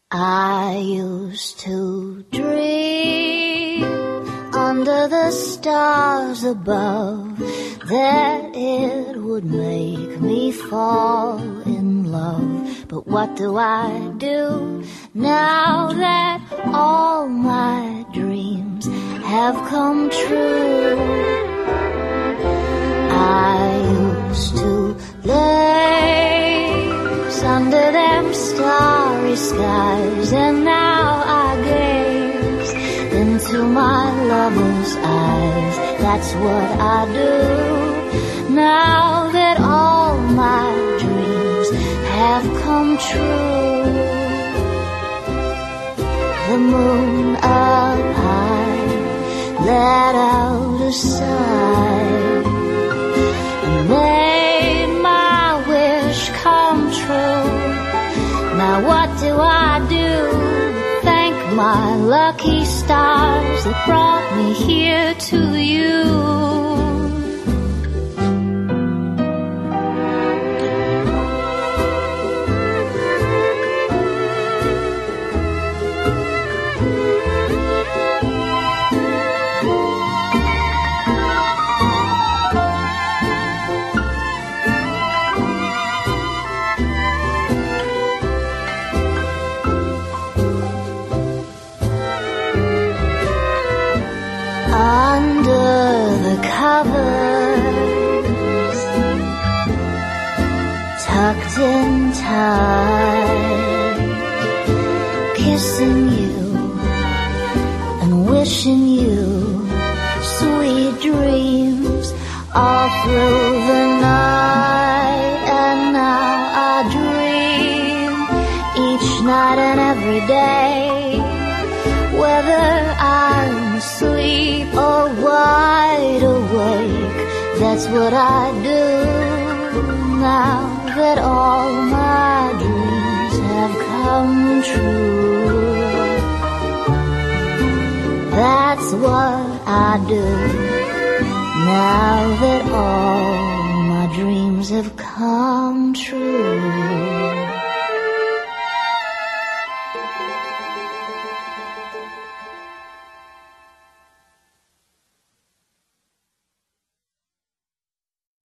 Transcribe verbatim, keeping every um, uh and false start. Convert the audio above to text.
I used to dream under the stars above that it would make me fall in love. But what do I do now that all my dreams have come true? I used to laze under them starry skies, and now I gaze into my lover's eyes. That's what I do now that all my dreams have come true. The moon up high let out a sigh and made my wish come true. Now what do I do? Thank my lucky stars that brought me here to you. Tucked in tight, kissing you and wishing you sweet dreams all through the night. And now I dream each night and every day, whether I'm asleep or wide awake. That's what I do now that all my dreams have come true. That's what I do now that all my dreams have come true.